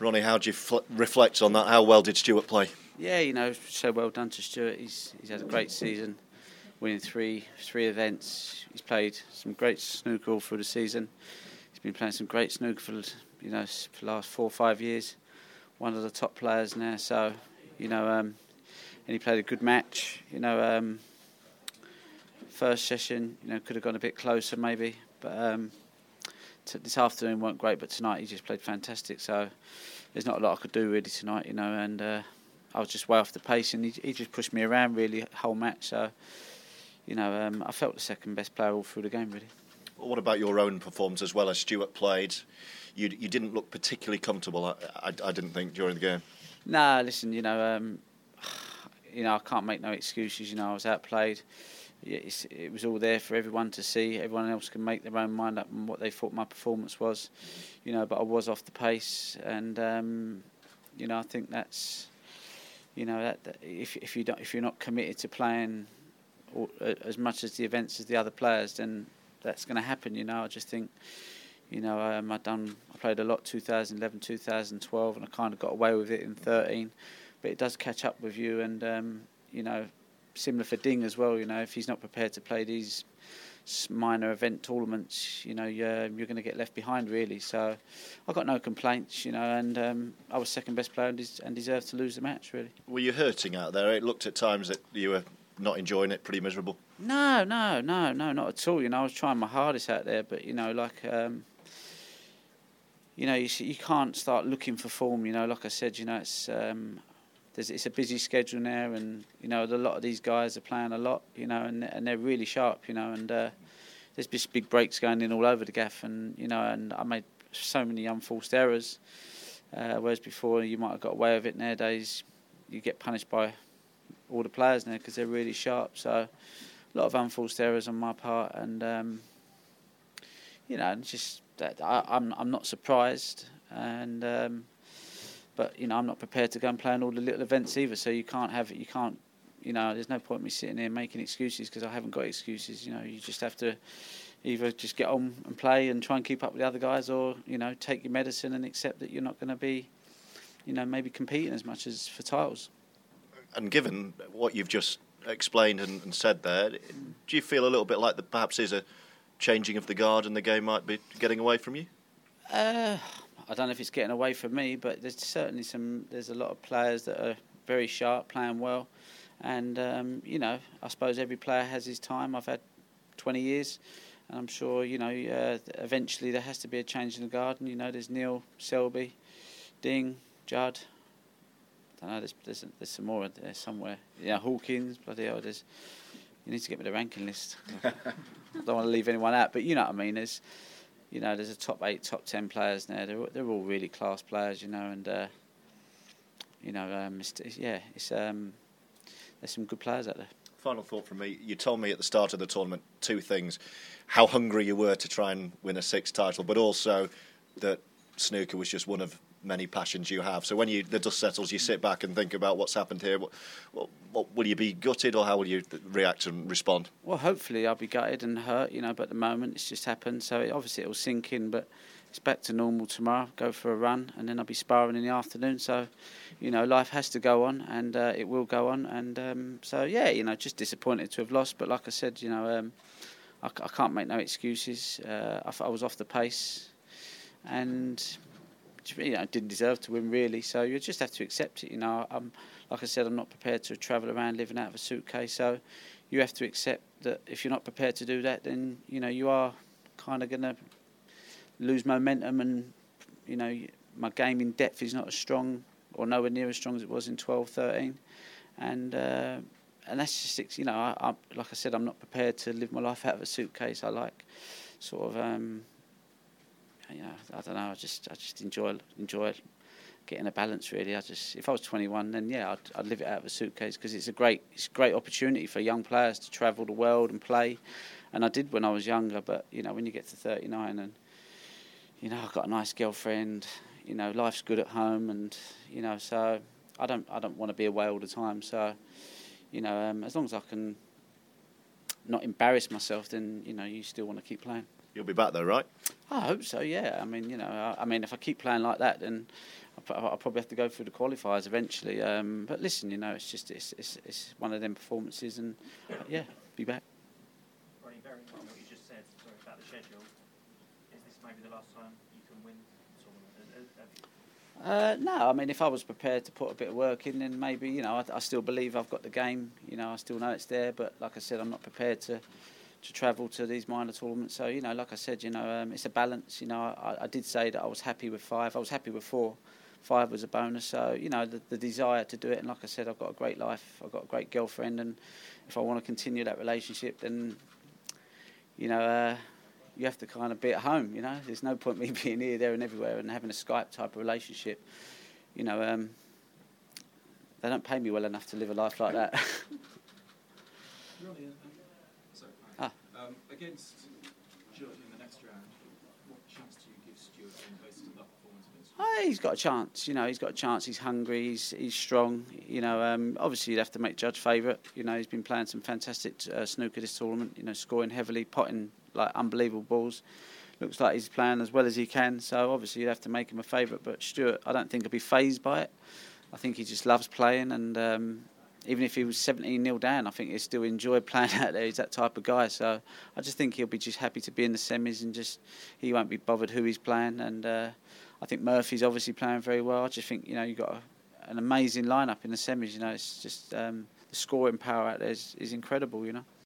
Ronnie, how do you reflect on that? How well did Stuart play? Yeah, so well done to Stuart. He's had a great season, winning three events. He's played some great snooker all through the season. He's been playing some great snooker for the last 4 or 5 years. One of the top players now. So, and he played a good match. First session, could have gone a bit closer maybe, but this afternoon weren't great. But tonight he just played fantastic. So there's not a lot I could do really tonight, and I was just way off the pace, and he just pushed me around really the whole match. So, I felt the second best player all through the game really. Well, what about your own performance as well? As Stuart played, you didn't look particularly comfortable. I didn't think during the game. Nah, listen, I can't make no excuses. I was outplayed. It was all there for everyone to see. Everyone else can make their own mind up on what they thought my performance was, but I was off the pace, and I think that's, that if you're not committed to playing as much as the events as the other players, then that's going to happen. I just think, I played a lot 2011, 2012, and I kind of got away with it in 13, but it does catch up with you, and similar for Ding as well. If he's not prepared to play these minor event tournaments, you're going to get left behind really. So I got no complaints, and I was second best player and deserved to lose the match really. Were you hurting out there? It looked at times that you were not enjoying it, pretty miserable. No, not at all. I was trying my hardest out there, but you can't start looking for form. Like I said, it's a busy schedule now, and a lot of these guys are playing a lot, and they're really sharp, and there's just big breaks going in all over the gaff, and and I made so many unforced errors, whereas before you might have got away with it. Nowadays, you get punished by all the players now because they're really sharp. So a lot of unforced errors on my part, and just that I'm not surprised, and. But I'm not prepared to go and play in all the little events either. So you can't. There's no point in me sitting here making excuses because I haven't got excuses. You just have to either just get on and play and try and keep up with the other guys, or take your medicine and accept that you're not going to be, maybe competing as much as for titles. And given what you've just explained and said there, do you feel a little bit like that perhaps is a changing of the guard and the game might be getting away from you? I don't know if it's getting away from me, but there's certainly there's a lot of players that are very sharp, playing well. And, I suppose every player has his time. I've had 20 years, and I'm sure, eventually there has to be a change in the guard. And, there's Neil, Selby, Ding, Judd. I don't know, there's some more there somewhere. Hawkins, bloody hell, you need to get me the ranking list. I don't want to leave anyone out, but you know what I mean. There's a top 8, top 10 players now. They're all really class players, and there's some good players out there. Final thought from me. You told me at the start of the tournament 2 things: how hungry you were to try and win a 6th title, but also that snooker was just one of many passions you have. So when the dust settles, you sit back and think about what's happened here. What will you be gutted, or how will you react and respond? Well, hopefully I'll be gutted and hurt, but at the moment it's just happened. So obviously it'll sink in, but it's back to normal tomorrow. Go for a run, and then I'll be sparring in the afternoon. So, life has to go on, and it will go on. And just disappointed to have lost. But like I said, I can't make no excuses. I was off the pace, and didn't deserve to win really. So you just have to accept it. Like I said, I'm not prepared to travel around living out of a suitcase. So you have to accept that if you're not prepared to do that, then you are kind of going to lose momentum, and my game in depth is not as strong or nowhere near as strong as it was in 12, 13, and that's just I like I said, I'm not prepared to live my life out of a suitcase. I like sort of I don't know. I just enjoy getting a balance really. If I was 21, then I'd live it out of a suitcase, because it's a great opportunity for young players to travel the world and play, and I did when I was younger. But when you get to 39 and I've got a nice girlfriend, life's good at home, and so I don't want to be away all the time. So as long as I can not embarrass myself, then you still want to keep playing. You'll be back though, right? I hope so. Yeah. I mean, if I keep playing like that, then I'll probably have to go through the qualifiers eventually. But listen, it's one of them performances, and yeah, be back. Ronnie, very on what you just said, sorry, about the schedule. Is this maybe the last time you can win the tournament? No, I mean, if I was prepared to put a bit of work in, then maybe, I still believe I've got the game. I still know it's there, but like I said, I'm not prepared to travel to these minor tournaments. So, like I said, it's a balance. I did say that I was happy with 5. I was happy with 4. 5 was a bonus. So, the desire to do it. And like I said, I've got a great life. I've got a great girlfriend. And if I want to continue that relationship, then, you have to kind of be at home. There's no point me being here, there and everywhere and having a Skype type of relationship. They don't pay me well enough to live a life like that. Against Georgia in the next round, what chance do you give Stuart on the basis of that performance against? He's got a chance. He's got a chance. He's hungry. He's strong. Obviously you'd have to make Judge favourite. He's been playing some fantastic snooker this tournament. Scoring heavily, potting like unbelievable balls. Looks like he's playing as well as he can. So obviously you'd have to make him a favourite. But Stuart, I don't think he'll be fazed by it. I think he just loves playing, and even if he was 17-0 down, I think he'd still enjoy playing out there. He's that type of guy. So I just think he'll be just happy to be in the semis, and he won't be bothered who he's playing. And I think Murphy's obviously playing very well. I just think, you've got an amazing lineup in the semis. It's just the scoring power out there is incredible,